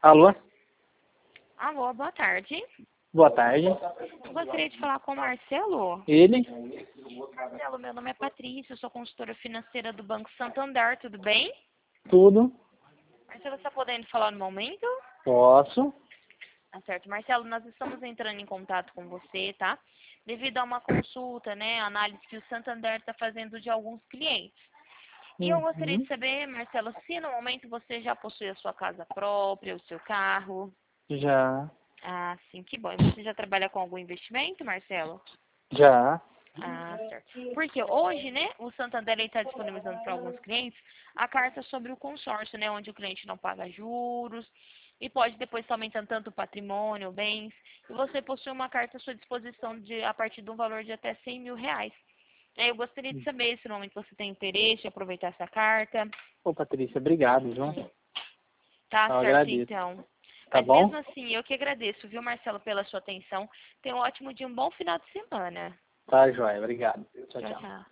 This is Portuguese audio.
Alô? Alô, boa tarde. Boa tarde. Eu gostaria de falar com o Marcelo. Ele? Marcelo, meu nome é Patrícia, eu sou consultora financeira do Banco Santander, tudo bem? Tudo? Marcelo, está podendo falar no momento? Posso? Tá certo. Marcelo, nós estamos entrando em contato com você, tá? Devido a uma consulta, né, análise que o Santander está fazendo de alguns clientes. E eu gostaria de saber, Marcelo, se no momento você já possui a sua casa própria, o seu carro. Já. Ah, sim, que bom. E você já trabalha com algum investimento, Marcelo? Já. Ah, certo. Porque hoje, né, o Santander está disponibilizando para alguns clientes a carta sobre o consórcio, né, onde o cliente não paga juros e pode depois estar aumentando tanto o patrimônio, bens. E você possui uma carta à sua disposição a partir de um valor de até R$ 100.000. Eu gostaria de saber se no momento você tem interesse em aproveitar essa carta. Ô, Patrícia, obrigado, viu? Tá Eu certo, agradeço. então. Tá Mas bom? mesmo assim, eu que agradeço, viu, Marcelo, pela sua atenção. Tenha um ótimo dia, um bom final de semana. Tá, joia. Obrigado. Tchau, Tchau, tchau. tchau.